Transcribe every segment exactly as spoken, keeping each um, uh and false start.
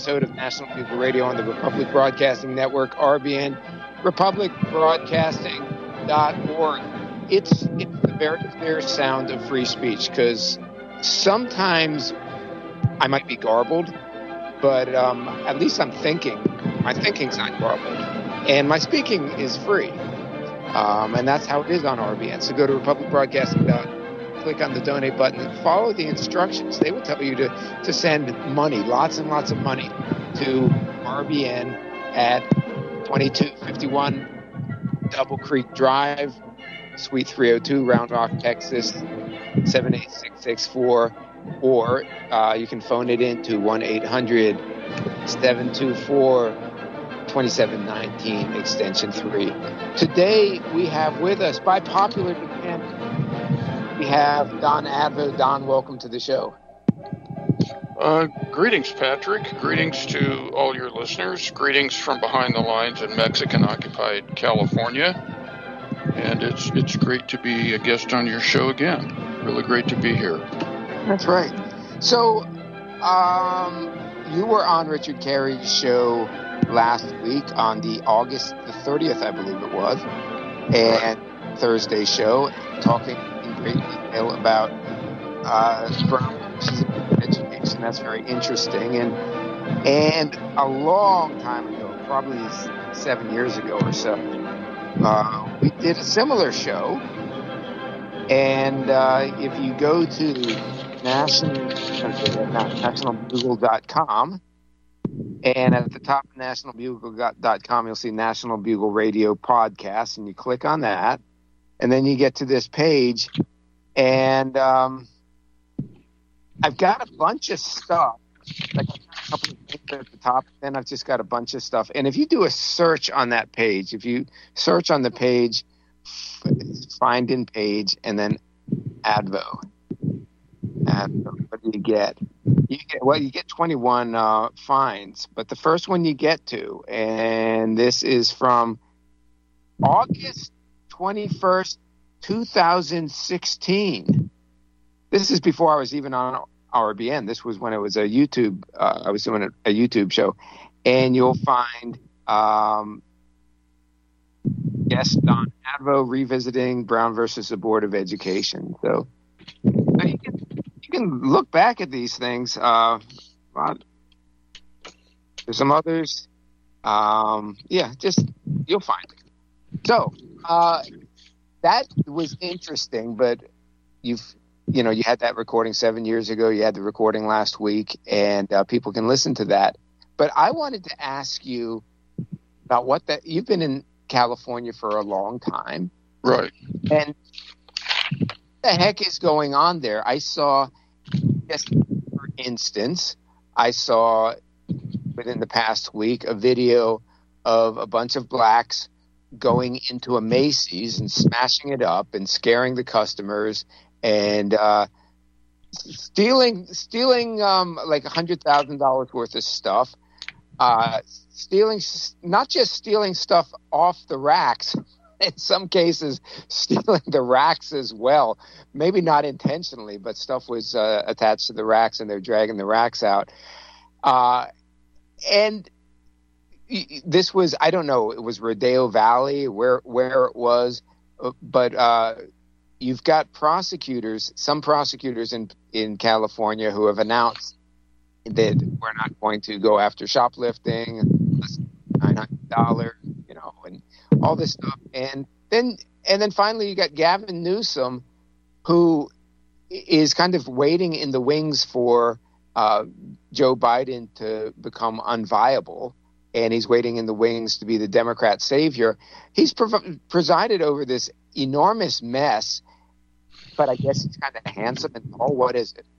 episode of National Bugle Radio on the Republic Broadcasting Network, R B N, republic broadcasting dot org. It's, it's the very clear sound of free speech, because sometimes I might be garbled, but um, at least I'm thinking. My thinking's not garbled. And my speaking is free. Um, and that's how it is on R B N. So go to republic broadcasting dot org. Click on the donate button and follow the instructions. They will tell you to, to send money, lots and lots of money, to R B N at twenty-two fifty-one Double Creek Drive, Suite three oh two, Round Rock, Texas, seven eight six six four. Or uh, you can phone it in to one eight hundred seven two four two seven one nine, extension three. Today we have with us, by popular demand, we have Don Advo. Don, welcome to the show. Uh, greetings, Patrick. Greetings to all your listeners. Greetings from behind the lines in Mexican-occupied California. And it's it's great to be a guest on your show again. Really great to be here. That's right. So, um, you were on Richard Carey's show last week on the August the thirtieth, I believe it was, and right. Thursday show, talking in great detail about uh, Brown versus education. That's very interesting. And and a long time ago, probably seven years ago or so, uh, we did a similar show. And uh, if you go to national national bugle dot com, and at the top of national bugle dot com, you'll see National Bugle Radio Podcast, and you click on that, and then you get to this page, and um, I've got a bunch of stuff, like a couple of things at the top, then I've just got a bunch of stuff. And if you do a search on that page, if you search on the page, find in page, and then Advo. Advo, what do you get? You get well, you get twenty-one uh, finds, but the first one you get to, and this is from August twenty-first, two thousand sixteen. This is before I was even on R B N. This was when it was a YouTube. Uh, I was doing a, a YouTube show, and you'll find um, yes, Don Advo revisiting Brown versus the Board of Education. So, so you can you can look back at these things. Uh, there's some others. Um, yeah, just you'll find it. So uh, that was interesting, but you've. You know, you had that recording seven years ago. You had the recording last week, and uh, people can listen to that. But I wanted to ask you about what that you've been in California for a long time, right? And what the heck is going on there? I saw, just for instance, I saw within the past week a video of a bunch of blacks going into a Macy's and smashing it up and scaring the customers. And uh, stealing, stealing um, like a hundred thousand dollars worth of stuff. Uh, stealing, not just stealing stuff off the racks. In some cases, stealing the racks as well. Maybe not intentionally, but stuff was uh, attached to the racks, and they're dragging the racks out. Uh, and this was, I don't know, it was Rodeo Valley, where where it was, but. Uh, You've got prosecutors, some prosecutors in, in California who have announced that we're not going to go after shoplifting, nine hundred dollars, you know, and all this stuff. And then, and then finally you got Gavin Newsom, who is kind of waiting in the wings for uh, Joe Biden to become unviable. And he's waiting in the wings to be the Democrat savior. He's pre- presided over this enormous mess, but I guess he's kind of handsome and tall. What is it?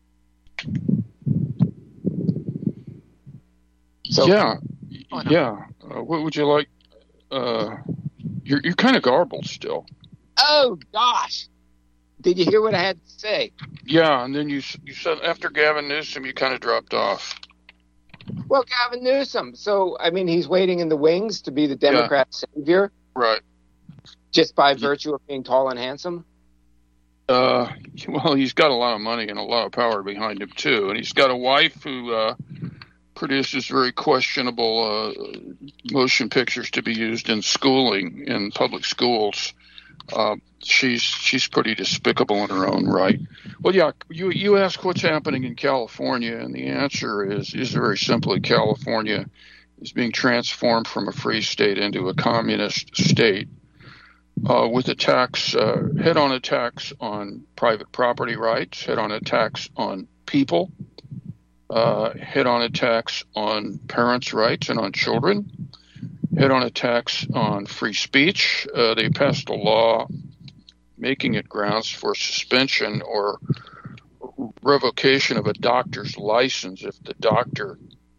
So, yeah, oh, no. yeah. Uh, what would you like? Uh, you're you're kind of garbled still. Oh gosh! Did you hear what I had to say? Yeah, and then you you said after Gavin Newsom, you kind of dropped off. Well, Gavin Newsom. So I mean, he's waiting in the wings to be the Democrat yeah. savior, right? Just by virtue of being tall and handsome? Uh, well, he's got a lot of money and a lot of power behind him, too. And he's got a wife who uh, produces very questionable uh, motion pictures to be used in schooling, in public schools. Uh, she's she's pretty despicable in her own right. Well, yeah, you you ask what's happening in California, and the answer is is very simply California is being transformed from a free state into a communist state, uh, with attacks, uh, head-on attacks on private property rights, head-on attacks on people, uh, head-on attacks on parents' rights and on children, head-on attacks on free speech. Uh, they passed a law making it grounds for suspension or revocation of a doctor's license if the doctor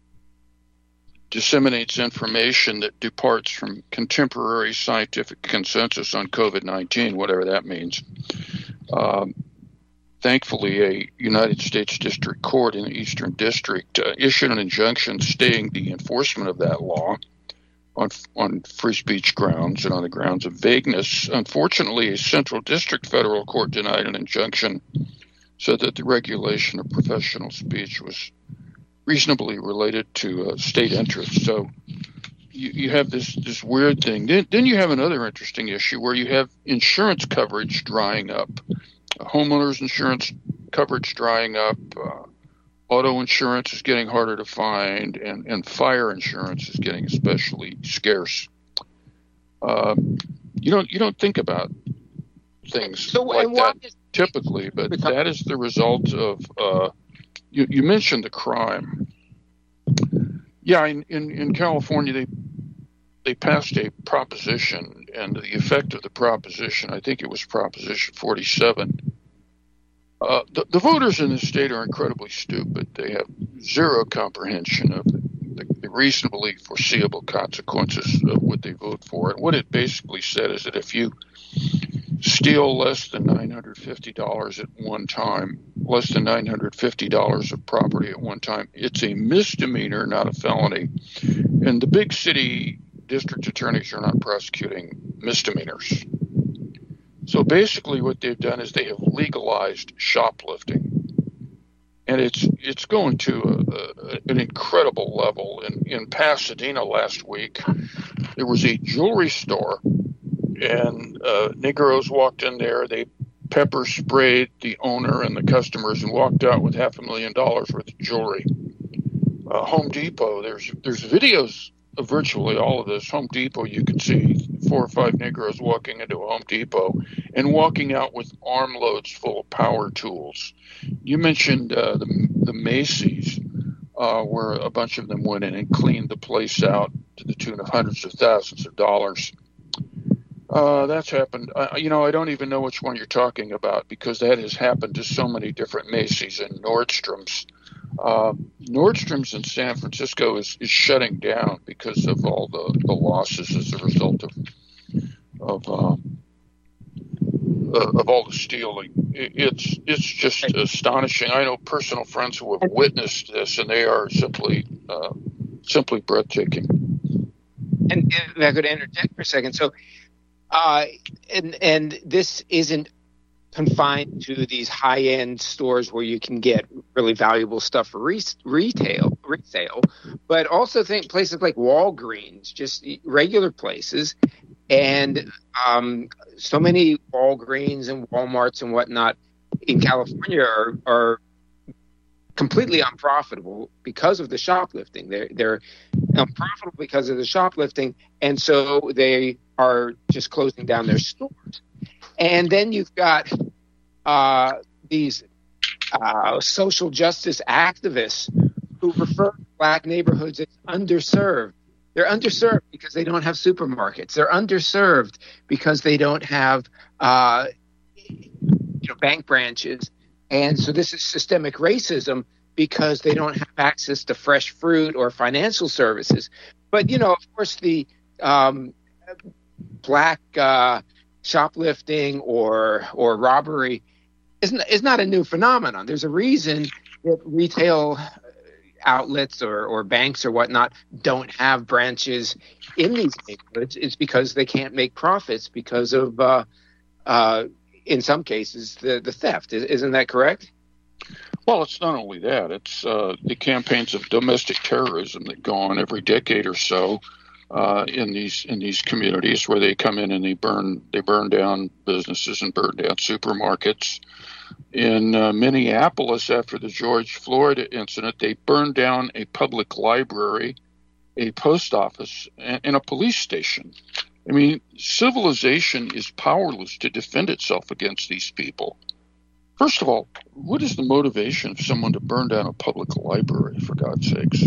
disseminates information that departs from contemporary scientific consensus on COVID nineteen, whatever that means. Um, thankfully, a United States District Court in the Eastern District uh, issued an injunction staying the enforcement of that law on on free speech grounds and on the grounds of vagueness. Unfortunately, a Central District federal court denied an injunction so that the regulation of professional speech was reasonably related to uh, state interests. So you, you have this, this weird thing. Then, then you have another interesting issue where you have insurance coverage drying up, uh, homeowners insurance coverage drying up, uh, auto insurance is getting harder to find, and, and fire insurance is getting especially scarce. Uh, you don't you don't think about things so, like that is- typically, but that is the result of uh, You, you mentioned the crime. Yeah, in, in, in California, they they passed a proposition, and the effect of the proposition, I think it was Proposition forty-seven. Uh, the, the voters in this state are incredibly stupid. They have zero comprehension of the, the, the reasonably foreseeable consequences of what they vote for. And what it basically said is that if you steal less than nine hundred fifty dollars at one time, less than nine hundred fifty dollars of property at one time, it's a misdemeanor, not a felony. And the big city district attorneys are not prosecuting misdemeanors. So basically what they've done is they have legalized shoplifting. And it's it's going to a, a, an incredible level. In, in Pasadena last week, there was a jewelry store, and uh, Negroes walked in there. They pepper sprayed the owner and the customers and walked out with half a million dollars worth of jewelry. Uh, Home Depot, there's there's videos of virtually all of this. Home Depot, you can see four or five Negroes walking into a Home Depot and walking out with armloads full of power tools. You mentioned uh, the, the Macy's, uh, where a bunch of them went in and cleaned the place out to the tune of hundreds of thousands of dollars. Uh, that's happened. Uh, you know, I don't even know which one you're talking about because that has happened to so many different Macy's and Nordstrom's. Uh, Nordstrom's in San Francisco is, is shutting down because of all the, the losses as a result of of um, uh, of all the stealing. It, it's it's just astonishing. I know personal friends who have witnessed this, and they are simply uh, simply breathtaking. And, and if I could interject for a second, so uh, and and this isn't confined to these high-end stores where you can get really valuable stuff for re- retail, resale, but also think places like Walgreens, just regular places, and um, so many Walgreens and Walmarts and whatnot in California are, are completely unprofitable because of the shoplifting. They're they're unprofitable because of the shoplifting, and so they are just closing down their stores. And then you've got uh, these uh, social justice activists who refer to black neighborhoods as underserved. They're underserved because they don't have supermarkets. They're underserved because they don't have uh, you know, bank branches. And so this is systemic racism because they don't have access to fresh fruit or financial services. But, you know, of course, the um, black uh, shoplifting or or robbery is not, is not a new phenomenon. There's a reason that retail outlets or, or banks or whatnot don't have branches in these neighborhoods. It's because they can't make profits because of, uh, uh, in some cases, the, the theft. Isn't that correct? Well, it's not only that. It's uh, the campaigns of domestic terrorism that go on every decade or so uh, in these in these communities, where they come in and they burn they burn down businesses and burn down supermarkets. In uh, Minneapolis, after the George Floyd incident, they burned down a public library, a post office, and, and a police station. I mean, civilization is powerless to defend itself against these people. First of all, what is the motivation of someone to burn down a public library, for God's sakes?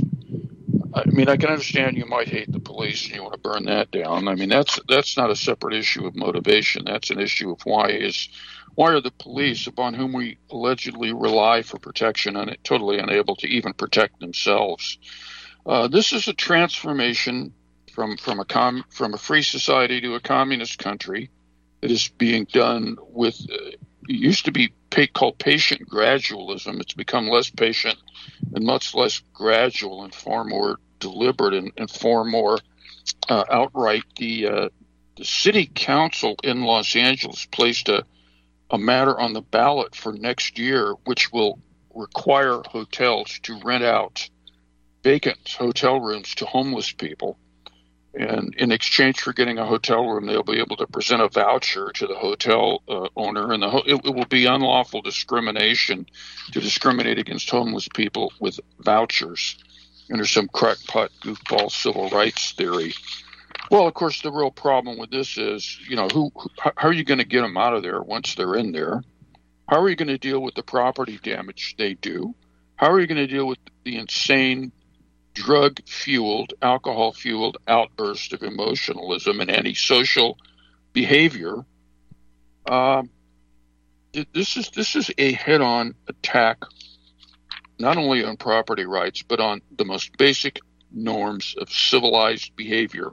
I mean, I can understand you might hate the police and you want to burn that down. I mean, that's that's not a separate issue of motivation. That's an issue of why is why are the police, upon whom we allegedly rely for protection, and totally unable to even protect themselves? Uh, this is a transformation from from a com, from a free society to a communist country that is being done with. Uh, it used to be pay, called patient gradualism. It's become less patient and much less gradual and far more deliberate and, and far more uh, outright. The uh, the city council in Los Angeles placed a, a matter on the ballot for next year, which will require hotels to rent out vacant hotel rooms to homeless people. And in exchange for getting a hotel room, they'll be able to present a voucher to the hotel uh, owner, and the ho- it, it will be unlawful discrimination to discriminate against homeless people with vouchers under some crackpot goofball civil rights theory. Well, of course, the real problem with this is, you know, who, who how are you going to get them out of there once they're in there? How are you going to deal with the property damage they do? How are you going to deal with the insane drug-fueled, alcohol-fueled outburst of emotionalism and antisocial behavior? Um, this is this is a head-on attack, not only on property rights, but on the most basic norms of civilized behavior.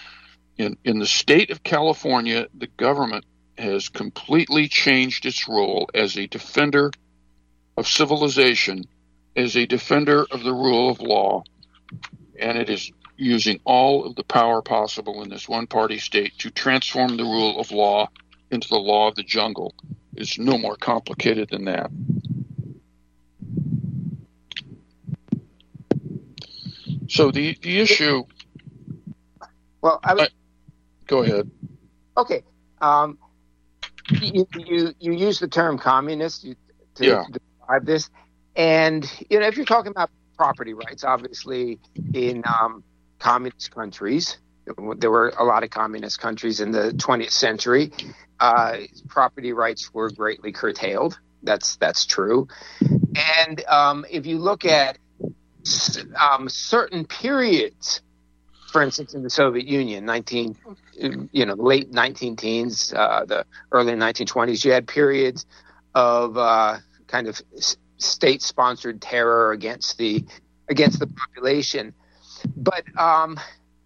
In in the state of California, the government has completely changed its role as a defender of civilization, as a defender of the rule of law. And it is using all of the power possible in this one-party state to transform the rule of law into the law of the jungle. It's no more complicated than that. So the, the issue... Well, I was... I, go ahead. Okay. Um, you, you, you use the term communist to yeah. describe this. And, you know, if you're talking about property rights, obviously in um, communist countries, there were a lot of communist countries in the twentieth century, uh, property rights were greatly curtailed. That's that's true. And um, if you look at um, certain periods, for instance, in the Soviet Union, nineteen, you know, late nineteen teens, uh, the early nineteen twenties, you had periods of uh, kind of state-sponsored terror against the against the population, but um,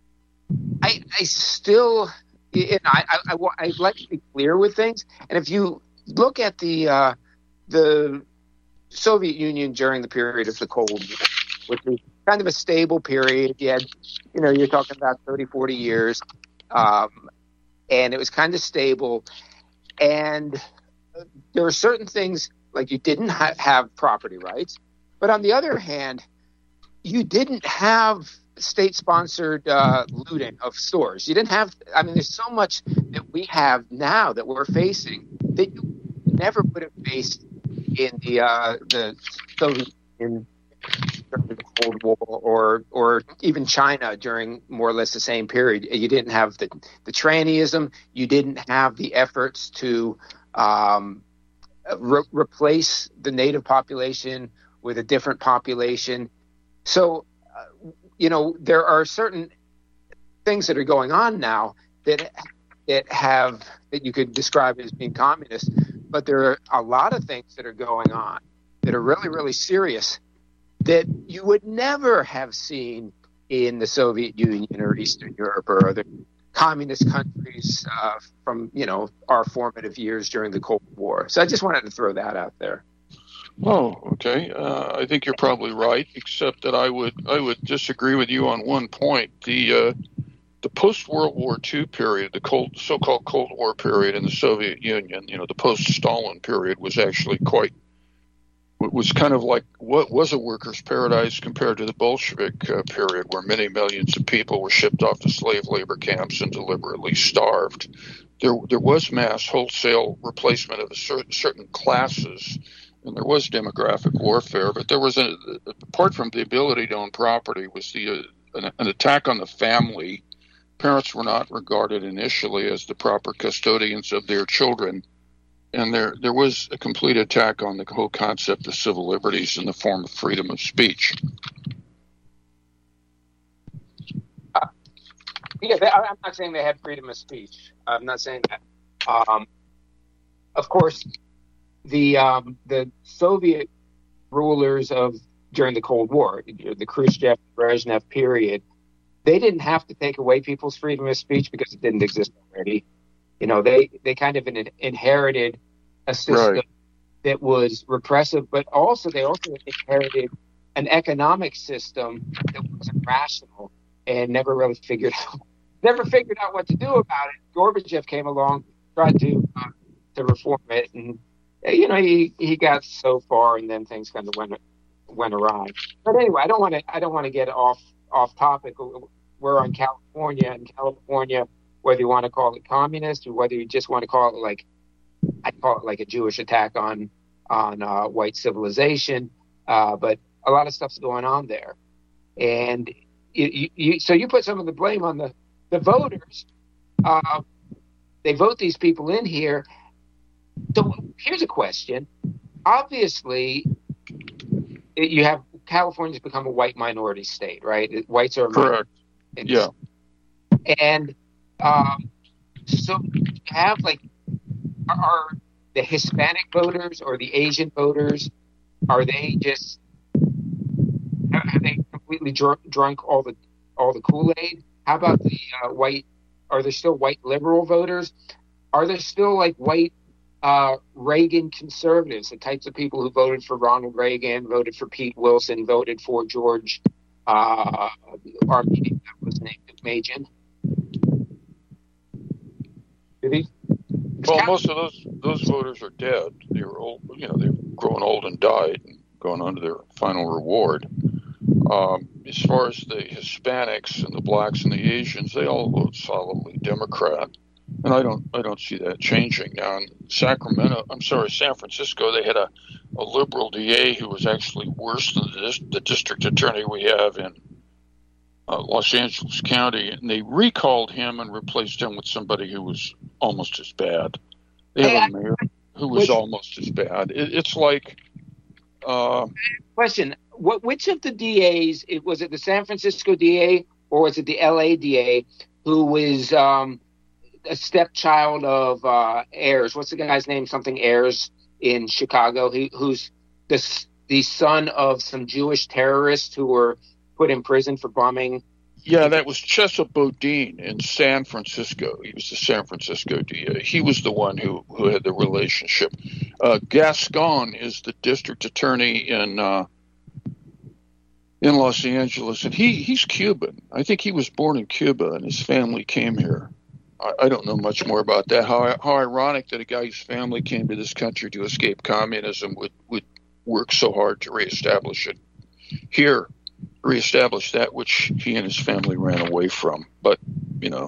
I, I still, you know, I, I, I, I like to be clear with things. And if you look at the uh, the Soviet Union during the period of the Cold War, which was kind of a stable period, you had, you know, you're talking about thirty, forty years, um, and it was kind of stable. And there were certain things. Like you didn't ha- have property rights, but on the other hand, you didn't have state-sponsored uh, looting of stores. You didn't have. I mean, there's so much that we have now that we're facing that you never would have faced in the uh, the Soviet in during the Cold War, or or even China during more or less the same period. You didn't have the the trannyism. You didn't have the efforts to um, Re- replace the native population with a different population. So, uh, you know, there are certain things that are going on now that that have that you could describe as being communist, but there are a lot of things that are going on that are really, really serious that you would never have seen in the Soviet Union or Eastern Europe or other communist countries uh, from, you know, our formative years during the Cold War. So I just wanted to throw that out there. Oh, okay. Uh, I think you're probably right, except that I would I would disagree with you on one point. The uh, the post-World War Two period, the cold, so-called Cold War period in the Soviet Union, you know, the post-Stalin period was actually quite was kind of like what was a workers' paradise compared to the Bolshevik uh, period, where many millions of people were shipped off to slave labor camps and deliberately starved. There, there was mass wholesale replacement of a certain, certain classes, and there was demographic warfare. But there was, a, apart from the ability to own property, was the uh, an, an attack on the family. Parents were not regarded initially as the proper custodians of their children. And there, there was a complete attack on the whole concept of civil liberties in the form of freedom of speech. Uh, yeah, they, I'm not saying they had freedom of speech. I'm not saying that. Um, of course, the um, the Soviet rulers of during the Cold War, the Khrushchev, Brezhnev period, they didn't have to take away people's freedom of speech because it didn't exist already. You know, they, they kind of in, inherited a system right. that was repressive, but also they also inherited an economic system that wasn't rational and never really figured out never figured out what to do about it. Gorbachev came along, tried to uh, to reform it, and you know he, he got so far, and then things kind of went went awry. But anyway, I don't want to I don't want to get off off topic. We're on California, and California, whether you want to call it communist or whether you just want to call it like, I call it like a Jewish attack on on uh, white civilization, uh, but a lot of stuff's going on there, and you, you, you, so you put some of the blame on the the voters. Uh, they vote these people in here. So here's a question: obviously, it, you have California's become a white minority state, right? Whites are correct. Yeah, and Um, so you have like, are, are the Hispanic voters or the Asian voters, are they just, have, have they completely dr- drunk all the all the Kool-Aid? How about the uh, white, are there still white liberal voters? Are there still like white uh, Reagan conservatives, the types of people who voted for Ronald Reagan, voted for Pete Wilson, voted for George uh, Armenian, that was named Majan? Well, most of those those voters are dead. They were old, you know, they've grown old and died and gone on to their final reward. Um, as far as the Hispanics and the blacks and the Asians, they all vote solidly Democrat, and I don't I don't see that changing. Now in Sacramento, I'm sorry, San Francisco, they had a, a liberal D A who was actually worse than the, the district attorney we have in Uh, Los Angeles County, and they recalled him and replaced him with somebody who was almost as bad. They have a mayor who was which, almost as bad. It, it's like... Uh, question, what, which of the D As, it, was it the San Francisco D A or was it the L A D A who was um, a stepchild of uh, Ayers? What's the guy's name? Something Ayers in Chicago, he, who's the, the son of some Jewish terrorists who were put in prison for bombing. Yeah, that was Chesa Boudin in San Francisco. He was the San Francisco D A. He was the one who, who had the relationship. Uh, Gascon is the district attorney in uh, in Los Angeles, and he, he's Cuban. I think he was born in Cuba, and his family came here. I, I don't know much more about that. How how ironic that a guy whose family came to this country to escape communism would, would work so hard to reestablish it here. Reestablish that which he and his family ran away from. But, you know,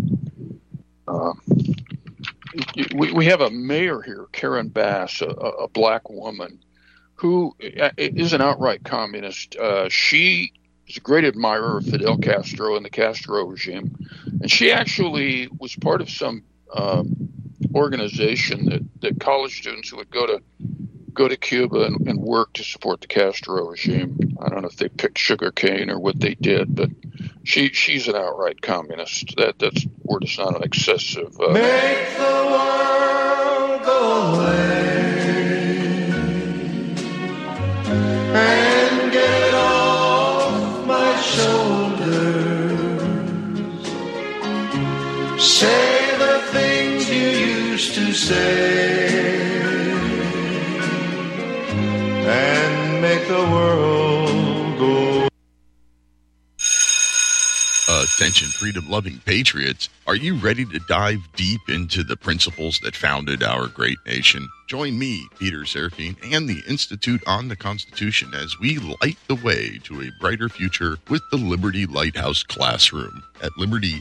uh, we, we have a mayor here, Karen Bass, a, a black woman, who is an outright communist. Uh, she is a great admirer of Fidel Castro and the Castro regime. And she actually was part of some uh, organization that, that college students who would go to go to Cuba and, and work to support the Castro regime. I don't know if they picked sugar cane or what they did, but she she's an outright communist. That that's word is not an excessive. Uh, Make the world go away and get it off my shoulders. Say the things you used to say. And make the world go. A Attention freedom-loving patriots, are you ready to dive deep into the principles that founded our great nation? Join me, Peter Serafine, and the Institute on the Constitution as we light the way to a brighter future with the Liberty Lighthouse Classroom. At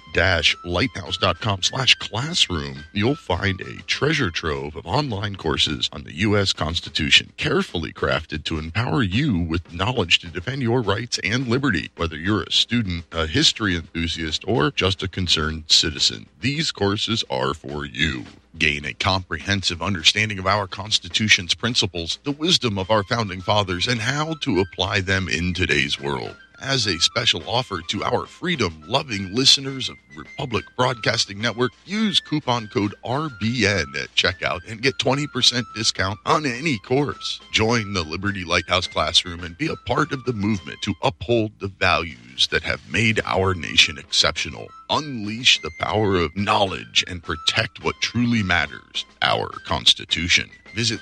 liberty-lighthouse.com slash classroom, you'll find a treasure trove of online courses on the U S Constitution, carefully crafted to empower you with knowledge to defend your rights and liberty, whether you're a student, a history enthusiast, or just a concerned citizen. These courses are for you. Gain a comprehensive understanding of our Constitution's principles, the wisdom of our founding fathers, and how to apply them in today's world. As a special offer to our freedom-loving listeners of Republic Broadcasting Network, use coupon code R B N at checkout and get twenty percent discount on any course. Join the Liberty Lighthouse Classroom and be a part of the movement to uphold the values that have made our nation exceptional. Unleash the power of knowledge and protect what truly matters, our Constitution. Visit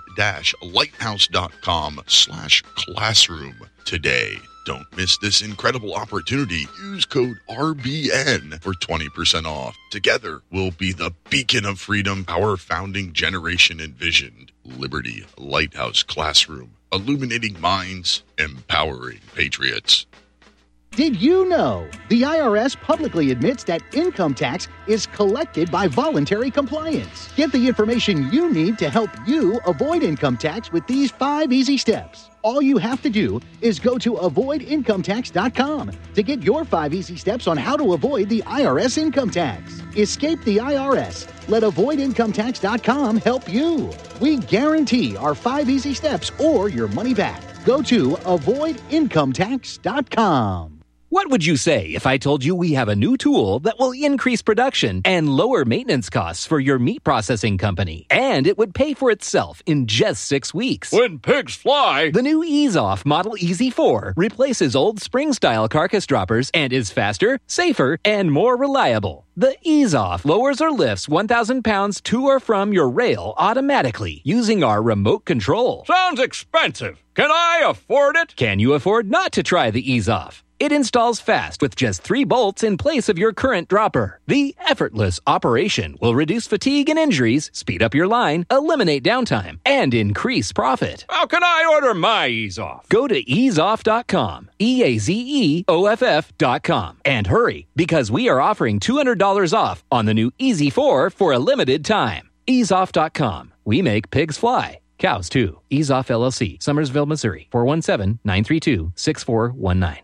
liberty-lighthouse.com slash classroom today. Don't miss this incredible opportunity. Use code R B N for twenty percent off. Together, we'll be the beacon of freedom our founding generation envisioned. Liberty Lighthouse Classroom. Illuminating minds, empowering patriots. Did you know the I R S publicly admits that income tax is collected by voluntary compliance? Get the information you need to help you avoid income tax with these five easy steps. All you have to do is go to avoid income tax dot com to get your five easy steps on how to avoid the I R S income tax. Escape the I R S. Let avoid income tax dot com help you. We guarantee our five easy steps or your money back. Go to avoid income tax dot com. What would you say if I told you we have a new tool that will increase production and lower maintenance costs for your meat processing company? And it would pay for itself in just six weeks. When pigs fly! The new Ease Off Model E Z four replaces old spring-style carcass droppers and is faster, safer, and more reliable. The Ease Off lowers or lifts one thousand pounds to or from your rail automatically using our remote control. Sounds expensive. Can I afford it? Can you afford not to try the Ease Off? It installs fast with just three bolts in place of your current dropper. The effortless operation will reduce fatigue and injuries, speed up your line, eliminate downtime, and increase profit. How can I order my Ease Off? Go to ease off dot com, E A Z E O F F dot com, and hurry because we are offering two hundred dollars off on the new E Z four for a limited time. ease off dot com. We make pigs fly. Cows, too. Ease Off L L C, Summersville, Missouri, four one seven, nine three two, six four one nine.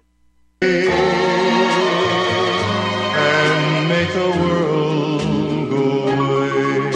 And make the world go away.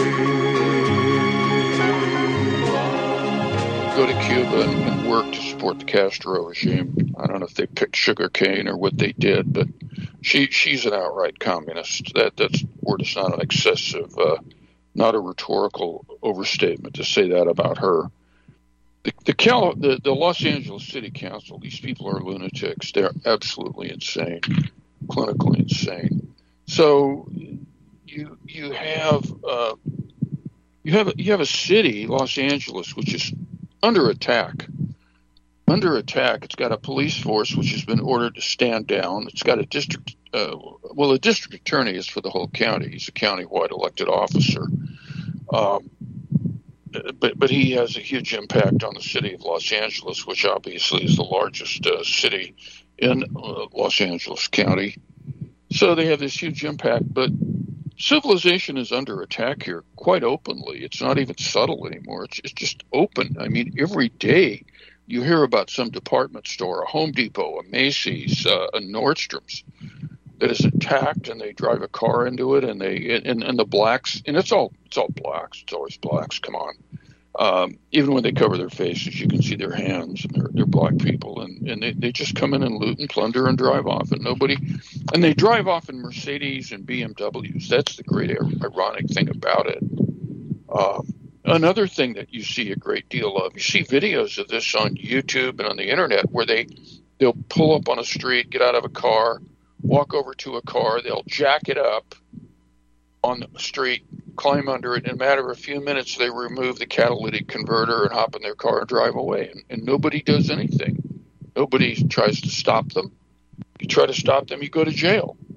Go to Cuba and, and work to support the Castro regime. I don't know if they picked sugar cane or what they did, but she she's an outright communist. That that's word is not an excessive, uh, not a rhetorical overstatement to say that about her. The the, Cal, the the Los Angeles City Council, these people are lunatics. They're absolutely insane, clinically insane. So you you have uh, you have you have a city, Los Angeles, which is under attack. Under attack. It's got a police force which has been ordered to stand down. It's got a district. Uh, well, a district attorney is for the whole county. He's a county-wide elected officer. Um, But but he has a huge impact on the city of Los Angeles, which obviously is the largest uh, city in uh, Los Angeles County. So they have this huge impact. But civilization is under attack here quite openly. It's not even subtle anymore. It's, it's just open. I mean, every day you hear about some department store, a Home Depot, a Macy's, uh, a Nordstrom's that is attacked, and they drive a car into it, and they and, and the blacks, and it's all it's all blacks. It's always blacks. Come on, um, even when they cover their faces, you can see their hands, and they're they're black people, and, and they, they just come in and loot and plunder and drive off, and nobody, and they drive off in Mercedes and B M Ws. That's the great ironic thing about it. Um, another thing that you see a great deal of, you see videos of this on YouTube and on the internet where they they'll pull up on a street, get out of a car, walk over to a car, they'll jack it up on the street, climb under it. In a matter of a few minutes, they remove the catalytic converter and hop in their car and drive away. And, and nobody does anything. Nobody tries to stop them. You try to stop them, you go to jail.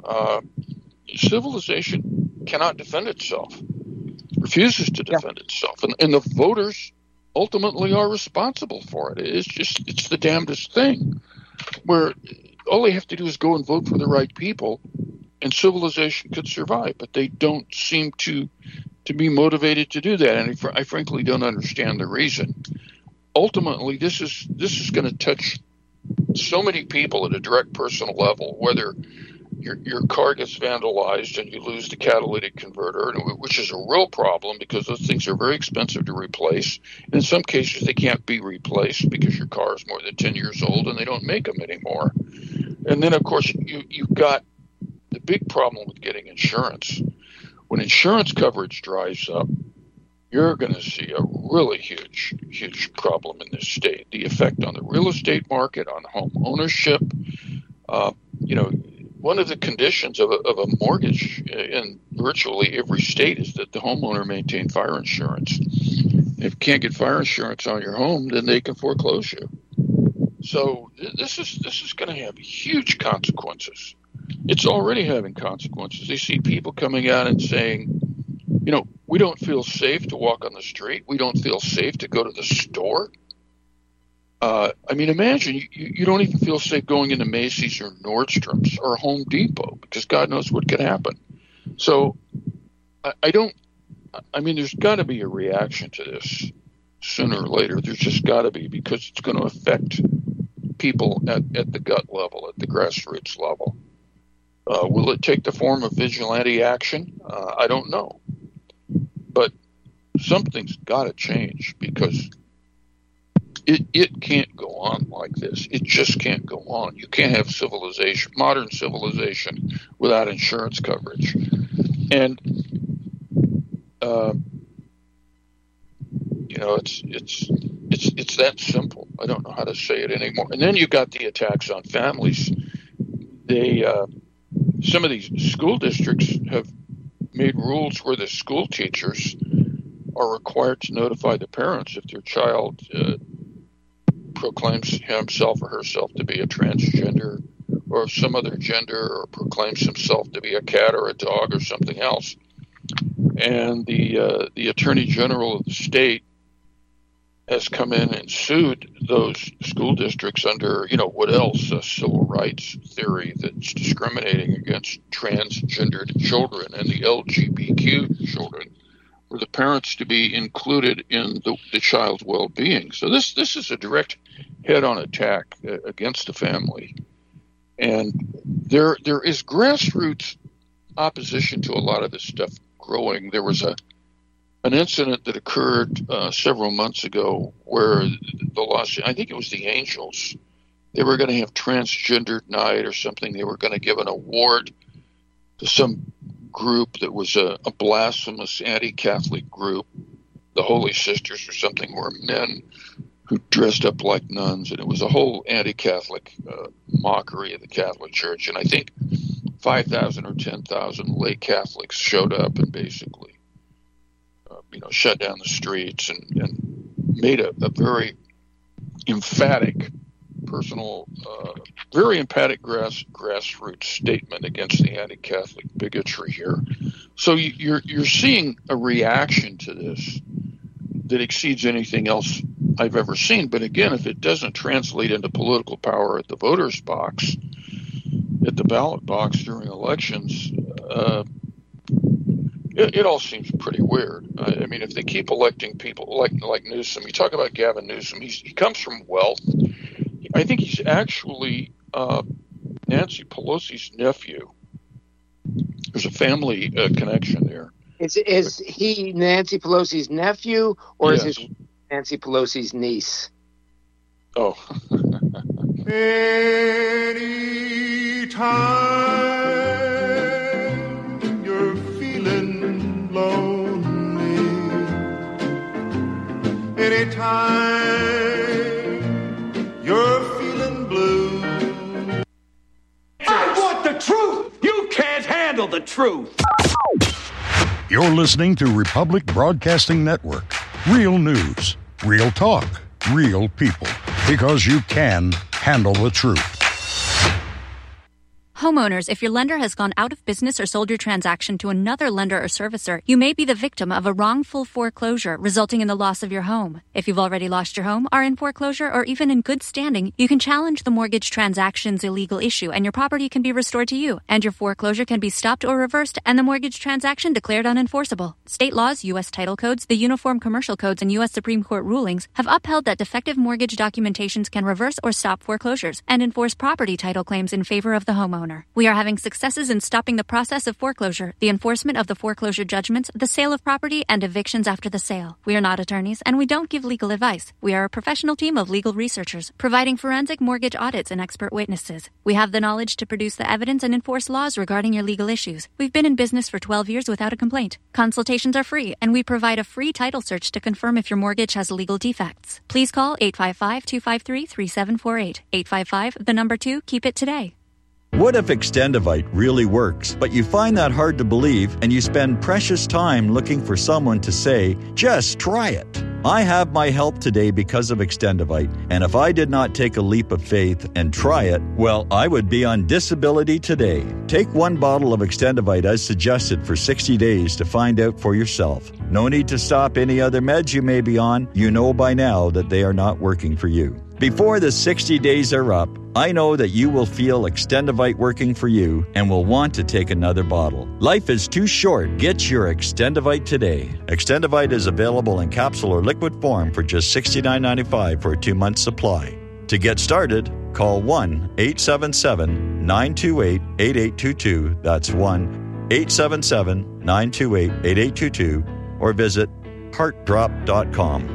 Uh, civilization cannot defend itself, refuses to defend yeah. itself, and, and the voters ultimately are responsible for it. It's just, it's the damnedest thing, where all they have to do is go and vote for the right people, and civilization could survive. But they don't seem to to be motivated to do that, and I, fr- I frankly don't understand the reason. Ultimately, this is this is going to touch so many people at a direct personal level, whether your your car gets vandalized and you lose the catalytic converter, which is a real problem because those things are very expensive to replace. In some cases, they can't be replaced because your car is more than ten years old and they don't make them anymore. And then, of course, you, you've got the big problem with getting insurance. When insurance coverage dries up, you're going to see a really huge, huge problem in this state. The effect on the real estate market, on home ownership. Uh, you know, one of the conditions of a, of a mortgage in virtually every state is that the homeowner maintain fire insurance. If you can't get fire insurance on your home, then they can foreclose you. So this is this is going to have huge consequences. It's already having consequences. They see people coming out and saying, you know, we don't feel safe to walk on the street. We don't feel safe to go to the store. Uh, I mean, imagine you, you don't even feel safe going into Macy's or Nordstrom's or Home Depot because God knows what could happen. So I, I don't – I mean, there's got to be a reaction to this sooner or later. There's just got to be, because it's going to affect people at, at the gut level, at the grassroots level. Uh, will it take the form of vigilante action? Uh, I don't know. But something's got to change, because it it can't go on like this. It just can't go on. You can't have civilization, modern civilization, without insurance coverage. And uh, you know, it's it's it's it's that simple. I don't know how to say it anymore. And then you got the attacks on families. They uh, some of these school districts have made rules where the school teachers are required to notify the parents if their child uh, proclaims himself or herself to be a transgender or some other gender, or proclaims himself to be a cat or a dog or something else. And the uh, the Attorney General of the state has come in and sued those school districts under, you know, what else, a civil rights theory that's discriminating against transgendered children and the L G B T Q children, for the parents to be included in the, the child's well-being. So this this is a direct head-on attack uh, against the family. And there there is grassroots opposition to a lot of this stuff growing. There was a an incident that occurred uh, several months ago where the Los, I think it was the Angels, they were going to have transgendered night or something. They were going to give an award to some group that was a, a blasphemous anti-Catholic group. The Holy Sisters or something were men who dressed up like nuns, and it was a whole anti-Catholic uh, mockery of the Catholic Church. And I think five thousand or ten thousand lay Catholics showed up and basically Uh, you know, shut down the streets and, and made a, a very emphatic, personal, uh, very emphatic grass, grassroots statement against the anti-Catholic bigotry here. So you, you're you're seeing a reaction to this that exceeds anything else I've ever seen. But again, if it doesn't translate into political power at the voters' box, at the ballot box during elections, uh, It, it all seems pretty weird. I, I mean, if they keep electing people like like Newsom, you talk about Gavin Newsom. He's, he comes from wealth. I think he's actually uh, Nancy Pelosi's nephew. There's a family uh, connection there. Is is he Nancy Pelosi's nephew, or yes. is his Nancy Pelosi's niece? Oh. Anytime you're feeling lonely, anytime you're feeling blue, I want the truth! You can't handle the truth! You're listening to Republic Broadcasting Network. Real news, real talk, real people. Because you can handle the truth. Homeowners, if your lender has gone out of business or sold your transaction to another lender or servicer, you may be the victim of a wrongful foreclosure, resulting in the loss of your home. If you've already lost your home, are in foreclosure, or even in good standing, you can challenge the mortgage transaction's illegal issue, and your property can be restored to you, and your foreclosure can be stopped or reversed, and the mortgage transaction declared unenforceable. State laws, U S title codes, the Uniform Commercial Codes, and U S Supreme Court rulings have upheld that defective mortgage documentations can reverse or stop foreclosures and enforce property title claims in favor of the homeowner. We are having successes in stopping the process of foreclosure, the enforcement of the foreclosure judgments, the sale of property, and evictions after the sale. We are not attorneys, and we don't give legal advice. We are a professional team of legal researchers, providing forensic mortgage audits and expert witnesses. We have the knowledge to produce the evidence and enforce laws regarding your legal issues. We've been in business for twelve years without a complaint. Consultations are free, and we provide a free title search to confirm if your mortgage has legal defects. Please call eight five five, two five three, three seven four eight. eight five five, the number two, keep it today. What if Extendivite really works, but you find that hard to believe and you spend precious time looking for someone to say, just try it? I have my health today because of Extendivite, and if I did not take a leap of faith and try it, well, I would be on disability today. Take one bottle of Extendivite as suggested for sixty days to find out for yourself. No need to stop any other meds you may be on. You know by now that they are not working for you. Before the sixty days are up, I know that you will feel Extendivite working for you and will want to take another bottle. Life is too short. Get your Extendivite today. Extendivite is available in capsule or liquid form for just sixty-nine ninety-five for a two-month supply. To get started, call one eight seven seven, nine two eight, eight eight two two. That's one eight seven seven, nine two eight, eight eight two two or visit heart drop dot com.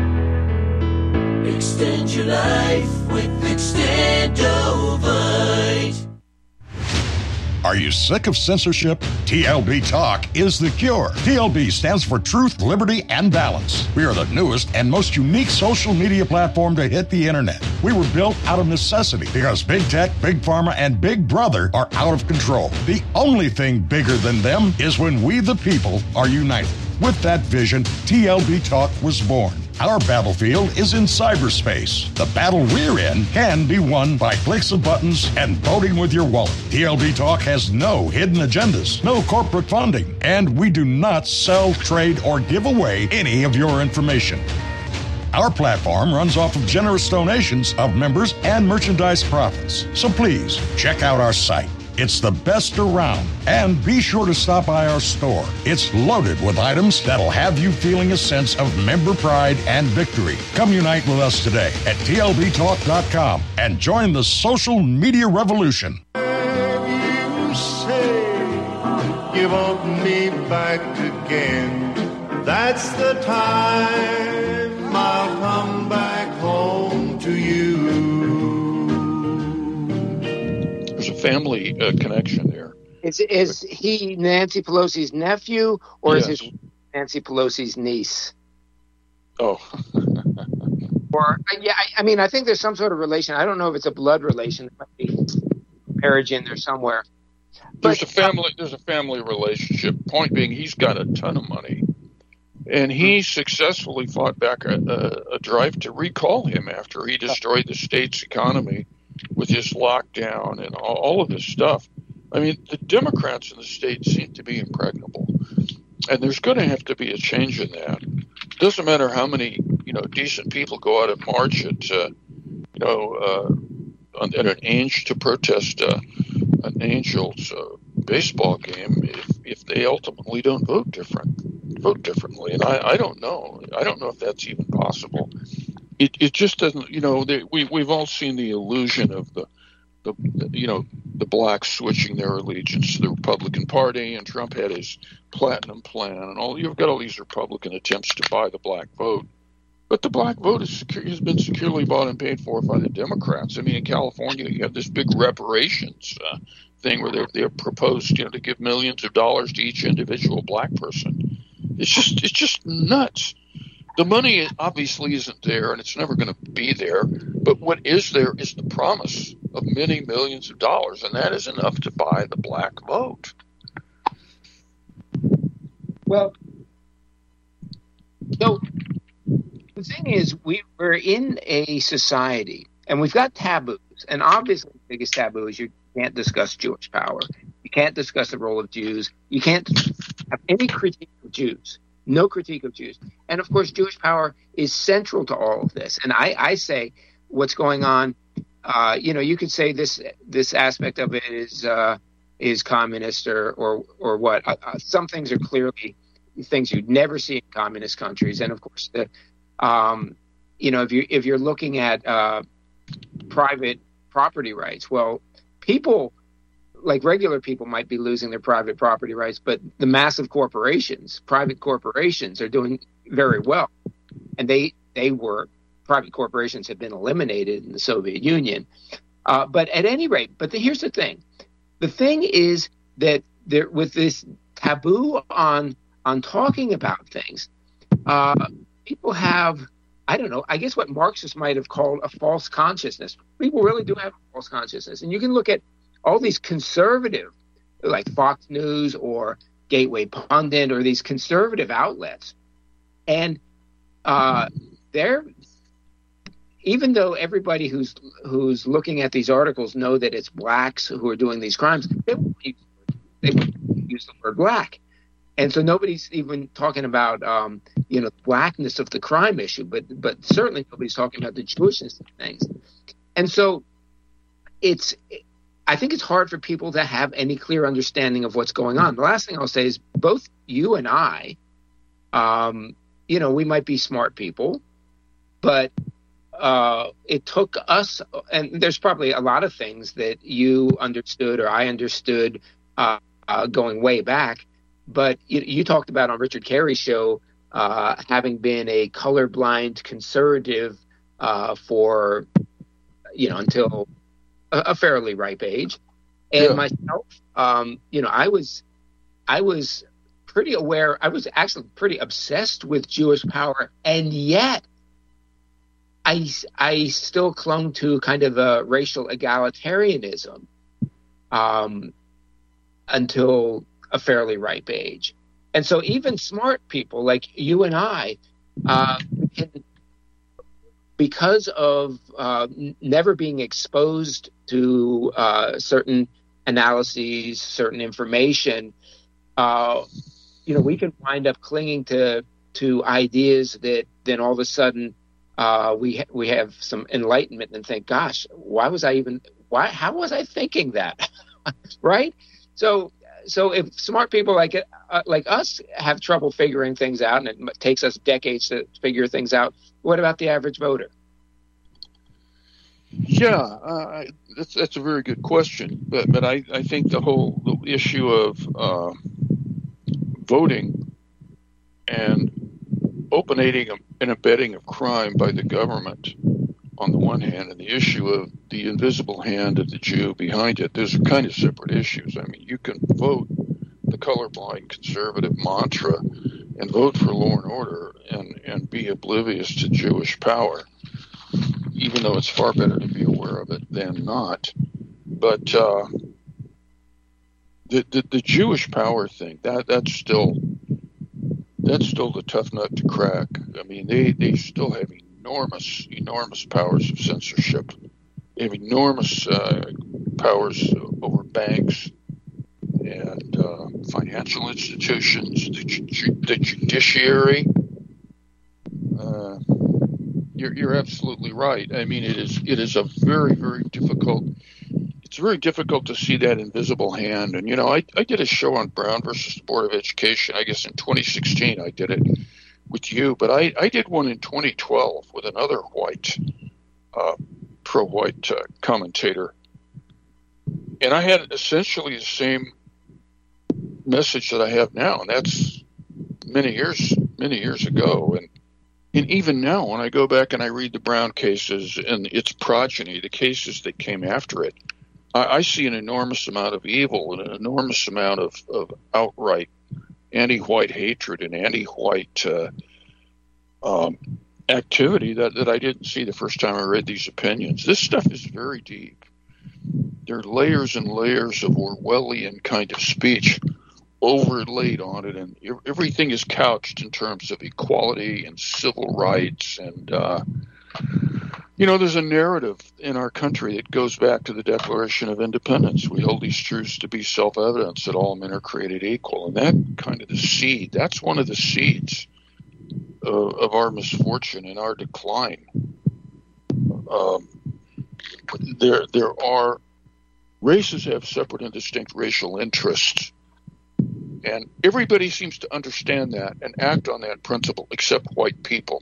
Extend your life with Extendovite. Are you sick of censorship? T L B Talk is the cure. T L B stands for Truth, Liberty, and Balance. We are the newest and most unique social media platform to hit the internet. We were built out of necessity because Big Tech, Big Pharma, and Big Brother are out of control. The only thing bigger than them is when we the people are united. With that vision, T L B Talk was born. Our battlefield is in cyberspace. The battle we're in can be won by clicks of buttons and voting with your wallet. T L B Talk has no hidden agendas, no corporate funding, and we do not sell, trade, or give away any of your information. Our platform runs off of generous donations of members and merchandise profits. So please, check out our site. It's the best around. And be sure to stop by our store. It's loaded with items that'll have you feeling a sense of member pride and victory. Come unite with us today at T L B talk dot com and join the social media revolution. You say you want me back again. That's the time I'll come back home to you. There's a family uh, connection there. Is is he Nancy Pelosi's nephew, or Yes. is his Nancy Pelosi's niece? Oh, Or yeah, I, I mean, I think there's some sort of relation. I don't know if it's a blood relation. There might be marriage in there somewhere. there's a family. There's a family relationship. Point being, he's got a ton of money, and he successfully fought back a, a, a drive to recall him after he destroyed the state's economy with his lockdown and all, all of this stuff. I mean, the Democrats in the state seem to be impregnable, and there's going to have to be a change in that. Doesn't matter how many, you know, decent people go out and march at, uh, you know, uh, on, at an Angel to protest uh, an Angels uh, baseball game if, if they ultimately don't vote different, vote differently. And I, I don't know. I don't know if that's even possible. It it just doesn't. You know, they, we we've all seen the illusion of the. The, you know, the blacks switching their allegiance to the Republican Party, and Trump had his platinum plan, and all you've got all these Republican attempts to buy the black vote. But the black vote is secure, has been securely bought and paid for by the Democrats. I mean, in California, you have this big reparations uh, thing where they're, they're proposed, you know, to give millions of dollars to each individual black person. It's just, it's just nuts. The money obviously isn't there, and it's never going to be there. But what is there is the promise of many millions of dollars, and that is enough to buy the black vote. Well, so the thing is, we, we're in a society, and we've got taboos, and obviously the biggest taboo is you can't discuss Jewish power. You can't discuss the role of Jews. You can't have any critique of Jews. No critique of Jews. And, of course, Jewish power is central to all of this. And I, I say what's going on, uh, you know, you could say this this aspect of it is uh, is communist or, or, or what. Uh, some things are clearly things you'd never see in communist countries. And, of course, the, um, you know, if, you, if you're looking at uh, private property rights, well, people – like regular people might be losing their private property rights, but the massive corporations, private corporations, are doing very well. And they they were, private corporations have been eliminated in the Soviet Union. Uh, but at any rate, but the, here's the thing. The thing is that there, with this taboo on on talking about things, uh, people have, I don't know, I guess what Marxists might have called a false consciousness. People really do have a false consciousness. And you can look at all these conservative, like Fox News or Gateway Pundit or these conservative outlets. And uh, they're, even though everybody who's who's looking at these articles know that it's blacks who are doing these crimes, they won't use, they won't use the word black. And so nobody's even talking about, um, you know, the blackness of the crime issue, but but certainly nobody's talking about the Jewishness of things. And so it's... I think it's hard for people to have any clear understanding of what's going on. The last thing I'll say is both you and I, um, you know, we might be smart people, but uh, it took us, and there's probably a lot of things that you understood or I understood uh, uh, going way back, but you, you talked about on Richard Carey's show uh, having been a colorblind conservative uh, for, you know, until a fairly ripe age. And yeah. myself, um, you know, I was, I was pretty aware, I was actually pretty obsessed with Jewish power. And yet I, I still clung to kind of a racial egalitarianism um, until a fairly ripe age. And so even smart people like you and I, uh, can, because of uh, n- never being exposed to uh, certain analyses, certain information, uh, you know, we can wind up clinging to to ideas that then all of a sudden uh, we ha- we have some enlightenment and think, gosh, why was I even why how was I thinking that, right? So so if smart people like it, uh, like us have trouble figuring things out, and it takes us decades to figure things out, what about the average voter? Yeah, uh, that's that's a very good question. But but I, I think the whole the issue of uh, voting and open aiding and abetting of crime by the government on the one hand, and the issue of the invisible hand of the Jew behind it, those are kind of separate issues. I mean, you can vote the colorblind conservative mantra and vote for law and order and, and be oblivious to Jewish power, even though it's far better to be aware of it than not. But uh, the, the the Jewish power thing, that that's still that's still the tough nut to crack. I mean, they, they still have enormous, enormous powers of censorship. They have enormous uh, powers over banks and uh, financial institutions, the, ju- the judiciary. Uh, you're, you're absolutely right. I mean, it is it is a very, very difficult. It's very difficult to see that invisible hand. And you know, I, I did a show on Brown versus the Board of Education. I guess in twenty sixteen I did it with you, but I, I did one in twenty twelve with another white, uh, pro-white uh, commentator, and I had essentially the same message that I have now, and that's many years, many years ago. And and even now, when I go back and I read the Brown cases and its progeny, the cases that came after it, I, I see an enormous amount of evil and an enormous amount of, of outright anti-white hatred and anti-white uh, um, activity that, that I didn't see the first time I read these opinions. This stuff is very deep. There are layers and layers of Orwellian kind of speech overlaid on it, and everything is couched in terms of equality and civil rights and uh, You know, there's a narrative in our country that goes back to the Declaration of Independence. We hold these truths to be self-evident that all men are created equal. And that kind of the seed, that's one of the seeds of, of our misfortune and our decline. Um, there, there are races have separate and distinct racial interests. And everybody seems to understand that and act on that principle except white people.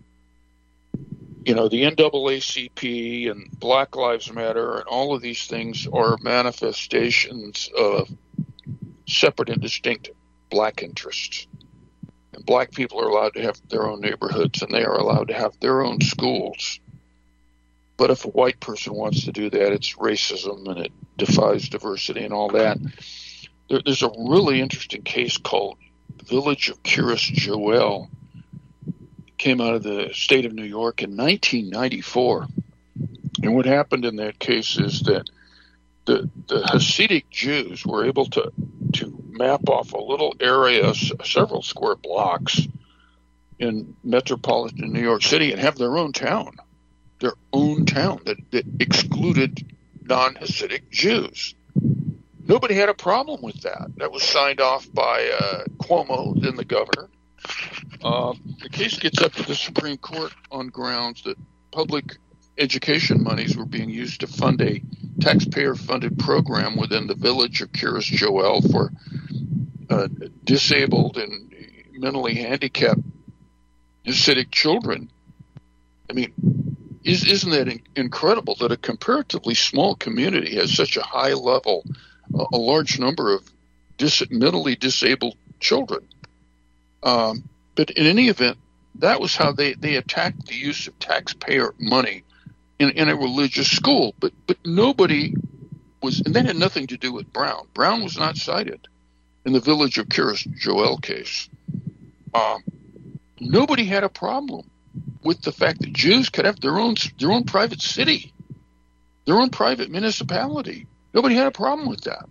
You know, the N double A C P and Black Lives Matter and all of these things are manifestations of separate and distinct black interests. And black people are allowed to have their own neighborhoods and they are allowed to have their own schools. But if a white person wants to do that, it's racism and it defies diversity and all that. There, there's a really interesting case called Village of Kiryas Joel. Came out of the state of New York in nineteen ninety-four. And what happened in that case is that the, the Hasidic Jews were able to, to map off a little area, several square blocks in metropolitan New York City and have their own town, their own town that, that excluded non-Hasidic Jews. Nobody had a problem with that. That was signed off by uh, Cuomo, then the governor. Uh, the case gets up to the Supreme Court on grounds that public education monies were being used to fund a taxpayer-funded program within the Village of Kiryas Joel for uh, disabled and mentally handicapped Hasidic children. I mean, is, isn't that in- incredible that a comparatively small community has such a high level, uh, a large number of dis- mentally disabled children? Um, but in any event, that was how they, they attacked the use of taxpayer money in, in a religious school. But but nobody was, and that had nothing to do with Brown. Brown was not cited in the Village of Kiryas Joel case. Um, nobody had a problem with the fact that Jews could have their own their own private city, their own private municipality. Nobody had a problem with that.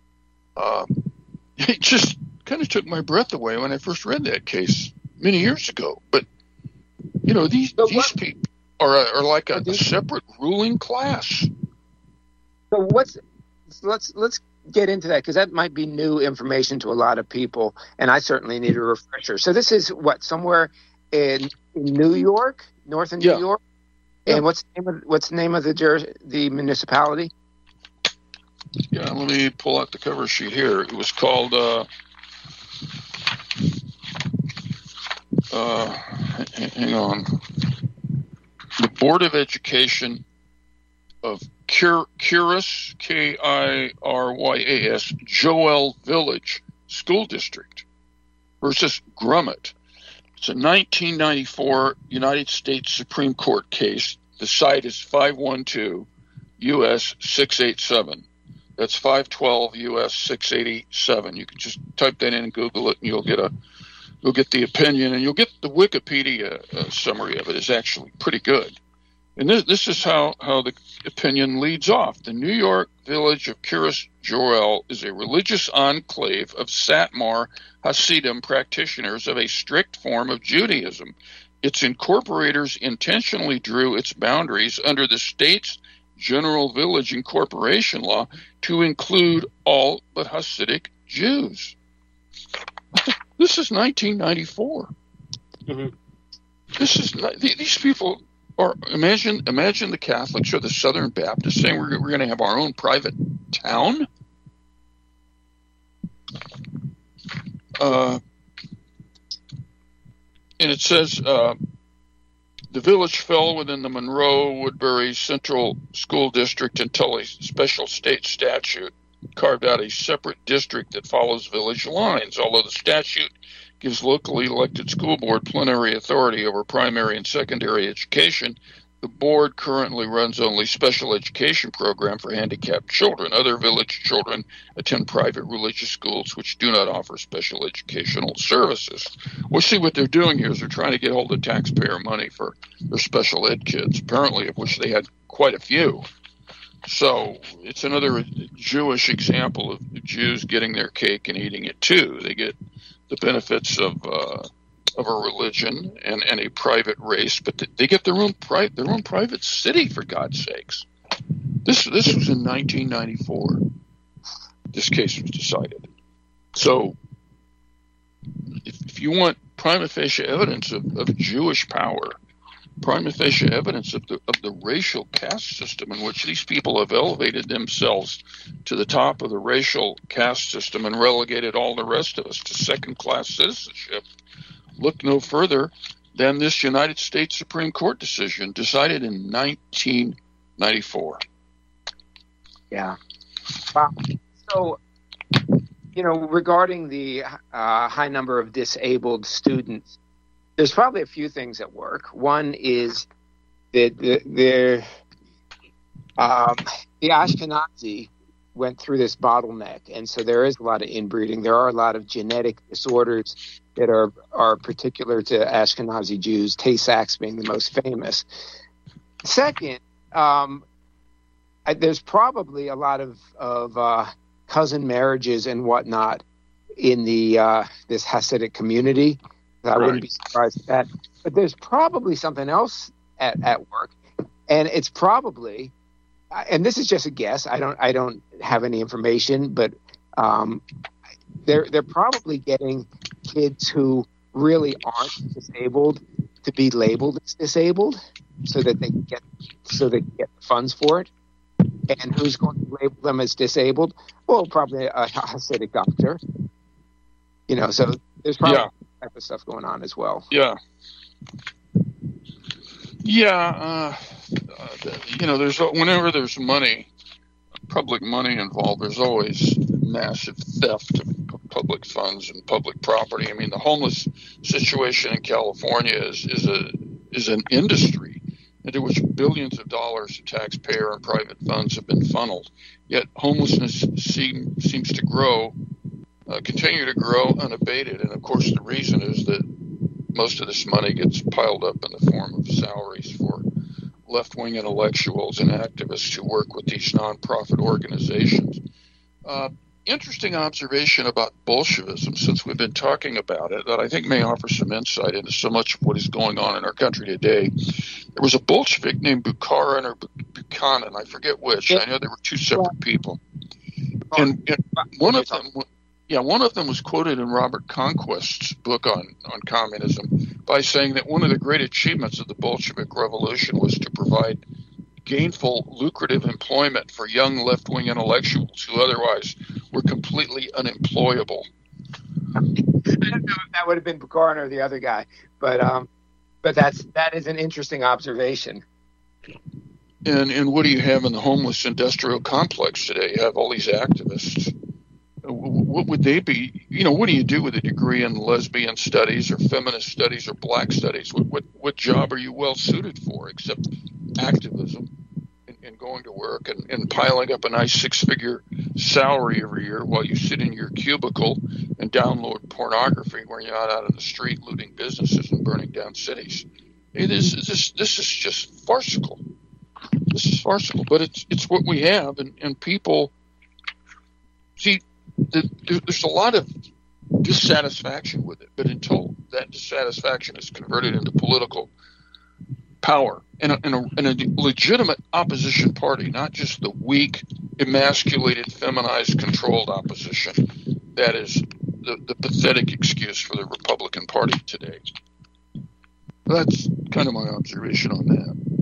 Um, it just kind of took my breath away when I first read that case many years ago. But you know, these so these what, people are a, are like a, a separate ruling class. So what's let's let's get into that, because that might be new information to a lot of people, and I certainly need a refresher. So this is what, somewhere in, in New York, north of New Yeah. York, Yeah. and what's the name of, what's the name of the jur- the municipality? Yeah, let me pull out the cover sheet here. It was called. Uh, Uh, hang on. The Board of Education of Kiryas, K I R Y A S, Joel Village School District versus Grummet. It's a nineteen ninety-four United States Supreme Court case. The site is five one two U S six eighty-seven. That's five twelve U S six eighty-seven. You can just type that in and Google it, and you'll get a You'll get the opinion, and you'll get the Wikipedia uh, summary of it is actually pretty good. And this, this is how, how the opinion leads off. The New York Village of Kiryas Joel is a religious enclave of Satmar Hasidim practitioners of a strict form of Judaism. Its incorporators intentionally drew its boundaries under the state's General Village Incorporation Law to include all but Hasidic Jews. This is nineteen ninety-four. Mm-hmm. This is not, these people are imagine imagine the Catholics or the Southern Baptists saying we're we're going to have our own private town. Uh, and it says uh, the village fell within the Monroe Woodbury Central School District until a special state statute carved out a separate district that follows village lines. Although the statute gives locally elected school board plenary authority over primary and secondary education, the board currently runs only special education program for handicapped children. Other village children attend private religious schools which do not offer special educational services. Well, see, what they're doing here is they're trying to get hold of taxpayer money for their special ed kids, apparently of which they had quite a few. So it's another Jewish example of Jews getting their cake and eating it too. They get the benefits of uh, of a religion and, and a private race, but they get their own pri- their own private city, for God's sakes. This this was in nineteen ninety-four. This case was decided. So if, if you want prima facie evidence of, of Jewish power, prima facie evidence of the of the racial caste system in which these people have elevated themselves to the top of the racial caste system and relegated all the rest of us to second-class citizenship, look no further than this United States Supreme Court decision decided in nineteen ninety-four. Yeah. Wow. So, you know, regarding the uh, high number of disabled students, there's probably a few things at work. One is that the the, um, the Ashkenazi went through this bottleneck, and so there is a lot of inbreeding. There are a lot of genetic disorders that are are particular to Ashkenazi Jews, Tay-Sachs being the most famous. Second, um, I, there's probably a lot of of uh, cousin marriages and whatnot in the uh, this Hasidic community. I Right. wouldn't be surprised at that. But there's probably something else at, at work, and it's probably, and this is just a guess. I don't I don't have any information, but um, they're they're probably getting kids who really aren't disabled to be labeled as disabled, so that they get so they get funds for it. And who's going to label them as disabled? Well, probably a Hasidic doctor. You know, so there's probably Yeah. that type of stuff going on as well. Yeah. Yeah, uh, uh, you know, there's whenever there's money, public money involved, there's always massive theft of public funds and public property. I mean, the homeless situation in California is, is a is an industry into which billions of dollars of taxpayer and private funds have been funneled. Yet homelessness seem, seems to grow, uh, continue to grow unabated. And of course, the reason is that most of this money gets piled up in the form of salaries for left-wing intellectuals and activists who work with these nonprofit organizations. Uh, interesting observation about Bolshevism, since we've been talking about it, that I think may offer some insight into so much of what is going on in our country today. There was a Bolshevik named Bukharin or Buchanan, I forget which. I know there were two separate people. And, and one of them, yeah, one of them was quoted in Robert Conquest's book on, on communism by saying that one of the great achievements of the Bolshevik Revolution was to provide gainful, lucrative employment for young left-wing intellectuals who otherwise were completely unemployable. I don't know if that would have been Bukharin or the other guy, but um, but that's that is an interesting observation. And and what do you have in the homeless industrial complex today? You have all these activists. What would they be? You know, what do you do with a degree in lesbian studies or feminist studies or black studies? What what, what job are you well suited for except activism and, and going to work and, and piling up a nice six-figure salary every year while you sit in your cubicle and download pornography where you're not out on the street looting businesses and burning down cities? It is this this is just farcical. This is farcical, but it's it's what we have, and, and people see. The, there's a lot of dissatisfaction with it, but until that dissatisfaction is converted into political power and a, and a, and a legitimate opposition party, not just the weak, emasculated, feminized, controlled opposition, that is the, the pathetic excuse for the Republican Party today. That's kind of my observation on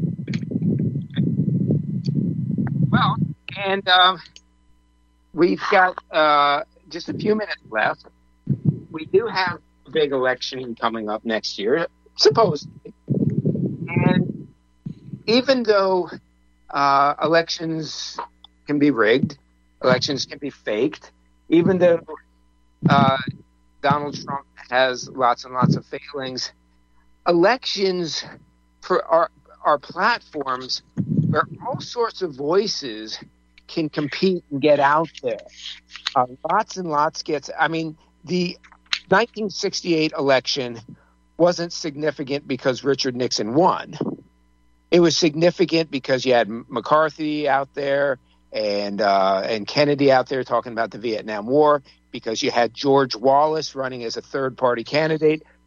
that. Well, and um, we've got uh, just a few minutes left. We do have a big election coming up next year, supposedly. And even though uh, elections can be rigged, elections can be faked, even though uh, Donald Trump has lots and lots of failings, elections for our, our platforms where all sorts of voices can compete and get out there. Uh, lots and lots gets, I mean, the nineteen sixty-eight election wasn't significant because Richard Nixon won. It was significant because you had McCarthy out there and uh, and Kennedy out there talking about the Vietnam War, because you had George Wallace running as a third-party candidate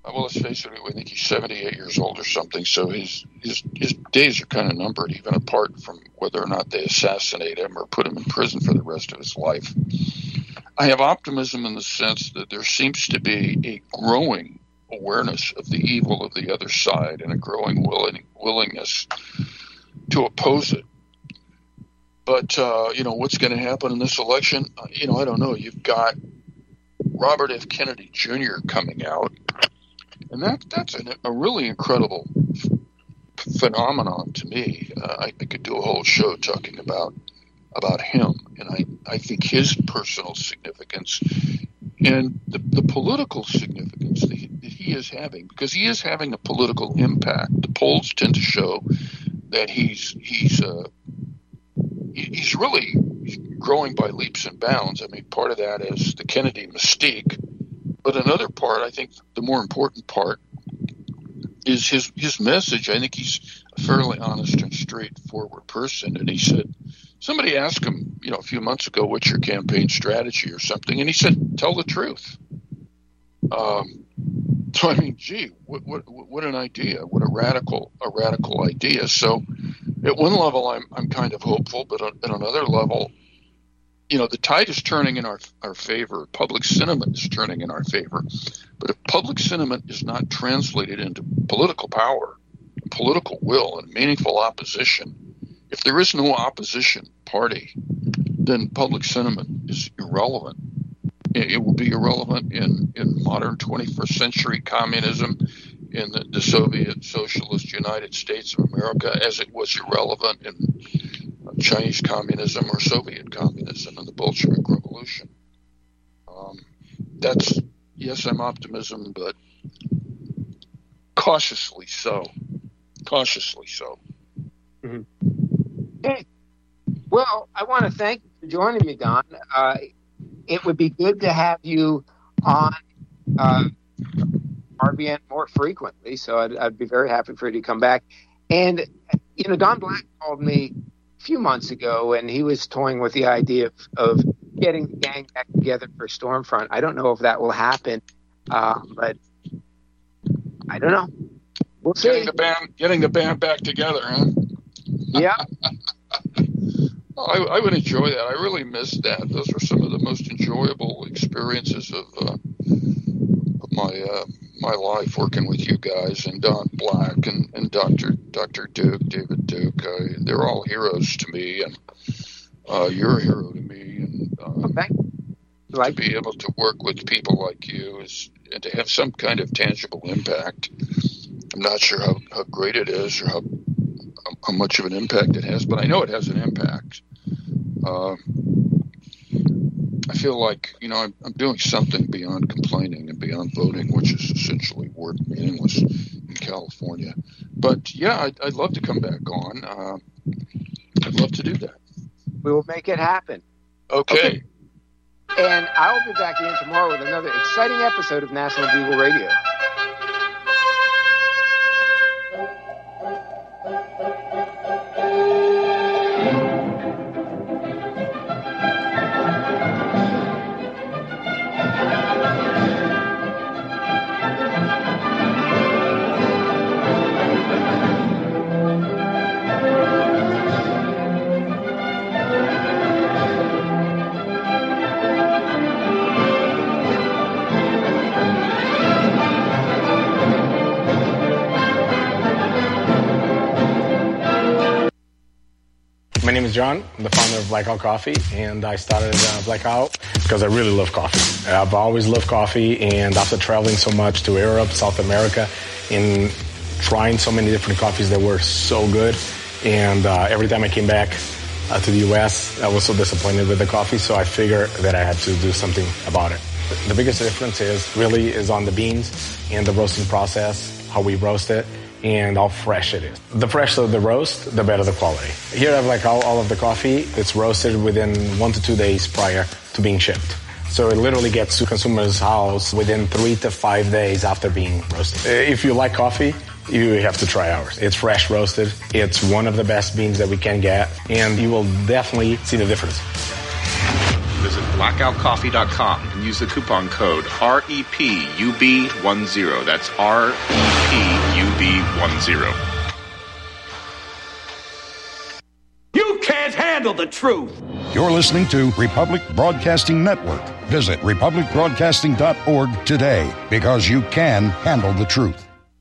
well, let's face it, I think he's seventy-eight years old or something, so his his, his days are kind of numbered, even apart from whether or not they assassinate him or put him in prison for the rest of his life. I have optimism in the sense that there seems to be a growing awareness of the evil of the other side and a growing willing, willingness to oppose it. But, uh, you know, what's going to happen in this election? Uh, you know, I don't know. You've got Robert F. Kennedy Junior coming out, and that that's an, a really incredible f- phenomenon to me. Uh, I, I could do a whole show talking about about him, and I, I think his personal significance and the, the political significance that he, that he is having, because he is having a political impact. The polls tend to show that he's he's uh, he's really growing by leaps and bounds. I mean, part of that is the Kennedy mystique, but another part, I think the more important part, is his his message. I think he's a fairly honest and straightforward person, and he said, somebody asked him, you know, a few months ago, what's your campaign strategy or something, and he said, tell the truth. Um, so I mean, gee, what what what an idea! What a radical a radical idea. So, at one level, I'm I'm kind of hopeful, but on, at another level, you know, the tide is turning in our our favor. Public sentiment is turning in our favor. But if public sentiment is not translated into political power, political will, and meaningful opposition, if there is no opposition party, then public sentiment is irrelevant. It will be irrelevant in, in modern twenty-first century communism, in the, the Soviet Socialist United States of America, as it was irrelevant in Chinese communism or Soviet communism and the Bolshevik Revolution. Um, that's, yes, I'm optimism, but cautiously so. Cautiously so. Mm-hmm. Hey, well, I want to thank you for joining me, Don. Uh, it would be good to have you on uh, R B N more frequently, so I'd, I'd be very happy for you to come back. And, you know, Don Black called me a few months ago, and he was toying with the idea of, of getting the gang back together for Stormfront. I don't know if that will happen, uh, but I don't know. We'll see. Getting the band, getting the band back together, huh? Yeah. I, I would enjoy that. I really missed that. Those were some of the most enjoyable experiences of, uh, of my uh, my life, working with you guys and Don Black and, and Doctor Doctor Duke, David Duke. Uh, they're all heroes to me, and uh, you're a hero to me. And uh, okay. Like to be able to work with people like you is, and to have some kind of tangible impact. I'm not sure how, how great it is or how how much of an impact it has, but I know it has an impact. Uh, I feel like, you know, I'm, I'm doing something beyond complaining and beyond voting, which is essentially word meaningless in California. But yeah, I'd, I'd love to come back on. Uh, I'd love to do that. We will make it happen. Okay. okay. And I'll be back again tomorrow with another exciting episode of National Bugle Radio. My name is John. I'm the founder of Blackout Coffee, and I started uh, Blackout because I really love coffee. I've always loved coffee, and after traveling so much to Europe, South America, and trying so many different coffees that were so good, and uh, every time I came back uh, to the U S, I was so disappointed with the coffee, so I figured that I had to do something about it. The biggest difference is really is on the beans and the roasting process, how we roast it, and how fresh it is. The fresher the roast, the better the quality. Here I have like all, all of the coffee. It's roasted within one to two days prior to being shipped. So it literally gets to consumer's house within three to five days after being roasted. If you like coffee, you have to try ours. It's fresh roasted. It's one of the best beans that we can get, and you will definitely see the difference. Visit blackout coffee dot com and use the coupon code R E P U B ten. That's R E P U B ten. You can't handle the truth. You're listening to Republic Broadcasting Network. Visit republic broadcasting dot org today because you can handle the truth.